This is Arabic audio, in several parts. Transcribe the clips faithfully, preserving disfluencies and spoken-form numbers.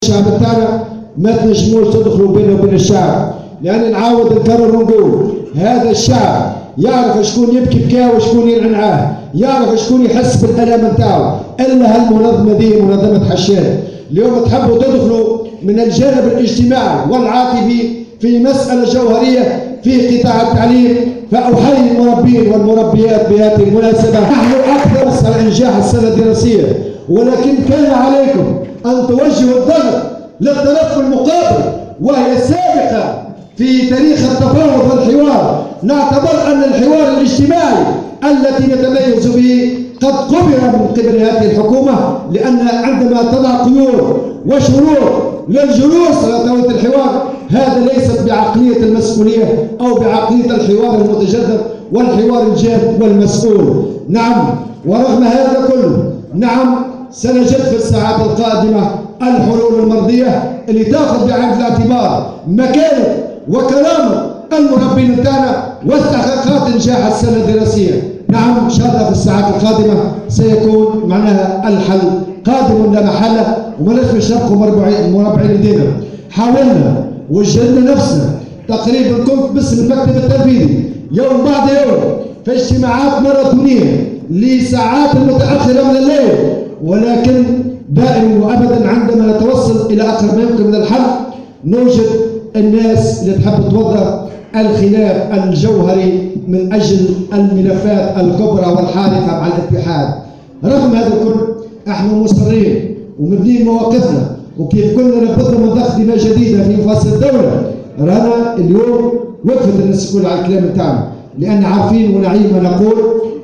الشعب بتاعنا ما تنجموش تدخلوا بينه وبين الشعب، لان نعاود نكرر ونقول هذا الشعب يعرف شكون يبكي بكاه وشكون ينعنعاه، يعرف شكون يحس بالالم نتاعو، الا هالمنظمه دي منظمه حشاد. اليوم تحبوا تدخلوا من الجانب الاجتماعي والعاطفي في مساله جوهريه في قطاع التعليم، فاحيي المربين والمربيات بهذه المناسبه. نحن اكثر انجاح السنه الدراسيه، ولكن كان عليكم ان توجهوا الضغط للطرف المقابل، وهي سابقه في تاريخ التفاوض والحوار. نعتبر ان الحوار الاجتماعي الذي نتميز به قد قبل من قبل هذه الحكومه، لان عندما تضع قيود وشروط للجلوس على طاوله الحوار، هذا ليست بعقليه المسؤوليه او بعقليه الحوار المتجدد والحوار الجاد والمسؤول. نعم، ورغم هذا كله، نعم سنجد في الساعات القادمه الحلول المرضيه اللي تاخذ بعين الاعتبار مكانه وكرامه المربين بتاعنا واستحقاقات نجاح السنه الدراسيه. نعم، ان شاء الله في الساعات القادمه سيكون معناها الحل قادم لا محاله، وما نفش نبقوا مربعين يدينا. حاولنا وجدنا نفسنا تقريبا، كنت باسم المكتب التنفيذي يوم بعد يوم في اجتماعات ماراثونيه لساعات متاخره من الليل، ولكن دائما وابدا عندما نتوصل الى اقرب ما يمكن من الحل نوجد الناس اللي تحب توظف الخلاف الجوهري من اجل الملفات الكبرى والحارقه مع الاتحاد. رغم هذا الكل احنا مصرين ومبنيين مواقفنا، وكيف كنا نبذنا من ضخمه جديده في مفاصل الدوله، رانا اليوم وقفت الناس الكل على الكلام بتاعنا، لان عارفين ونعيم ما نقول،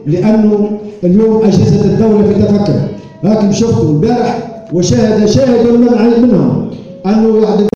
لانه اليوم اجهزه الدوله في تفكر. لكن شفتوا البارح وشاهد شاهد من منهم انه واحد